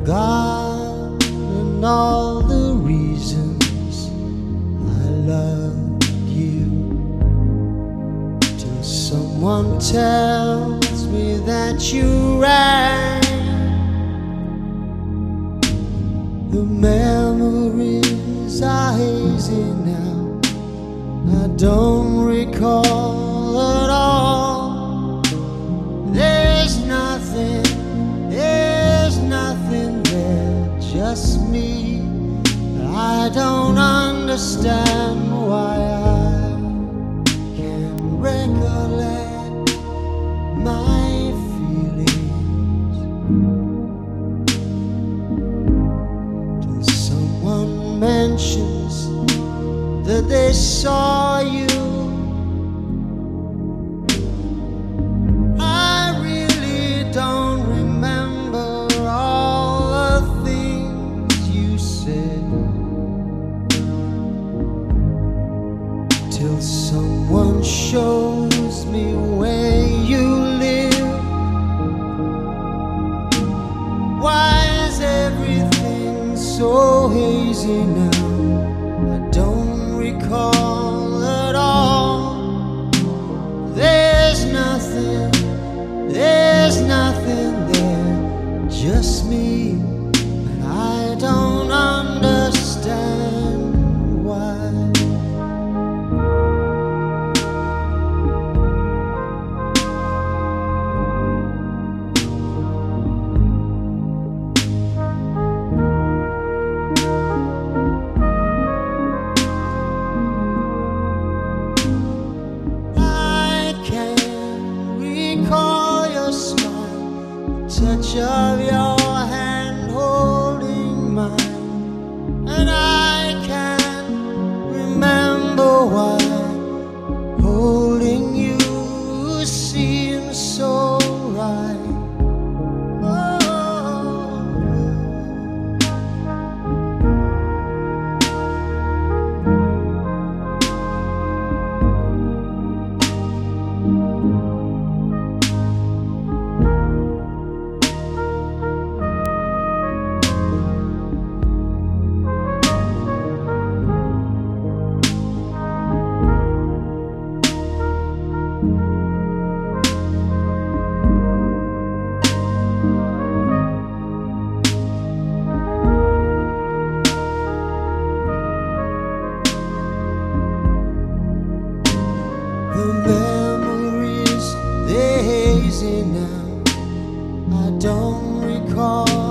forgotten all the reasons I loved you, till someone tells me that you rang. The memories are hazy now, I don't recall at all. There's nothing there, just me. I don't understand why I can't recollect my feelings till someone mentions that they saw you. I really don't remember all the things you said, till someone shows me where you live. Why is everything so hazy now? I don't recall at all. There's nothing there, just me, and I don't understand why. Recall your smile, touch of your hand holding mine, and I can't remember why holding you seems so right. The memories, they're hazy now, I don't recall